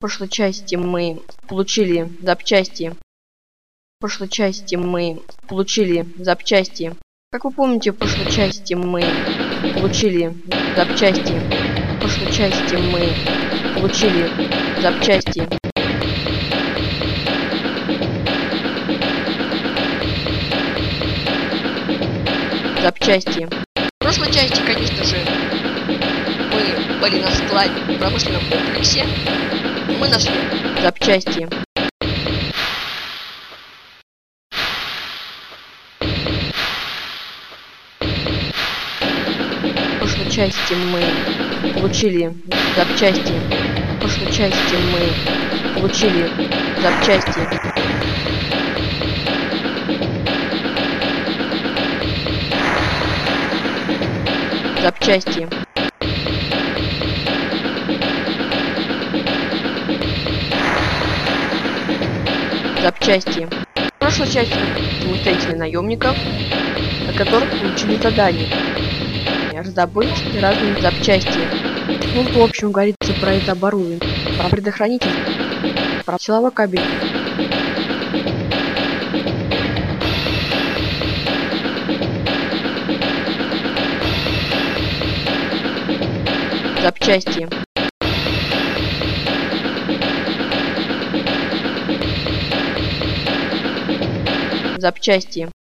прошлой части мы получили запчасти. В прошлой части мы получили запчасти. Как вы помните, в прошлой части мы получили запчасти. В прошлой части мы получили запчасти. Запчасти. В прошлой части, конечно же, мы были на складе в промышленном комплексе. Мы нашли запчасти. В прошлой части мы получили запчасти. В прошлой части мы получили запчасти. Запчасти. Запчасти. В прошлой части мы встретили наемников, на которых получили задание раздобыть разные запчасти. Ну, в общем, говорится про это оборудование, про предохранитель, про силовой кабель. Запчасти. Запчасти.